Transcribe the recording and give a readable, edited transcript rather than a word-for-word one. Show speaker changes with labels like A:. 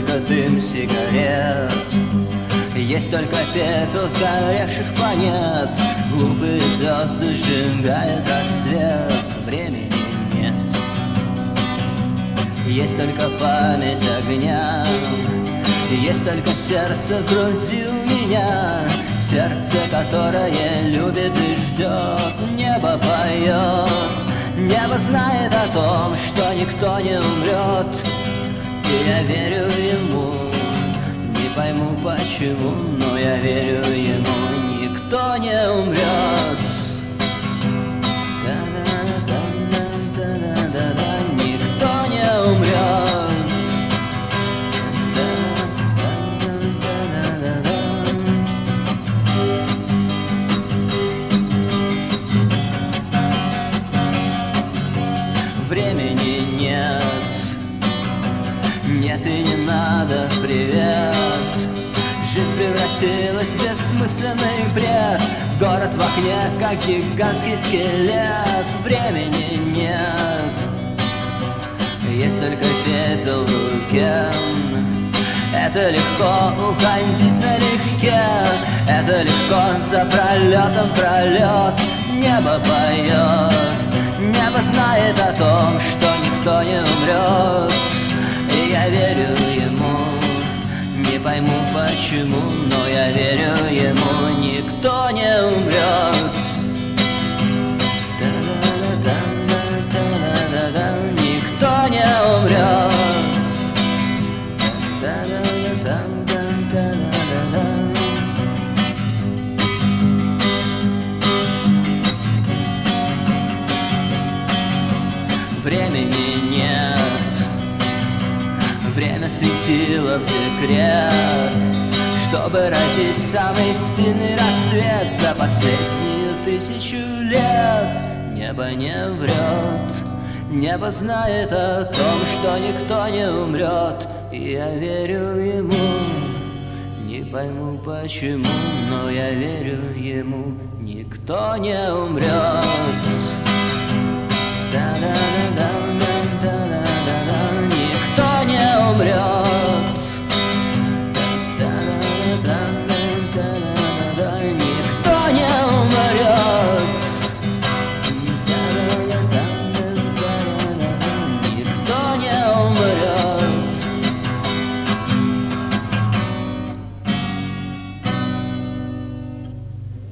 A: только дым сигарет, есть только пепел сгоревших планет. Глупые звезды сжигают рассвет, времени нет. Есть только память огня, есть только сердце в груди у меня, сердце, которое любит и ждет. Небо поет, небо знает о том, что никто не умрет, и я верю ему. Не пойму почему, но я верю ему. Никто не умрет. Никто не умрет. Времени нет, нет и не надо привет. Жизнь превратилась в бессмысленный бред. Город в окне, как гигантский скелет. Времени нет, есть только пепел в руке. Это легко уходить налегке, это легко за пролетом пролет. Небо поет, небо знает о том, что никто не умрет, и я верю ему. Не пойму почему, но я верю ему. Никто не умрет. Никто не умрет. Времени нет, время светило в декрет, чтобы родить самый истинный рассвет за последнюю 1000 лет. Небо не врет, небо знает о том, что никто не умрет, и я верю ему. Не пойму почему, но я верю ему. Никто не умрет. Никто не умрет.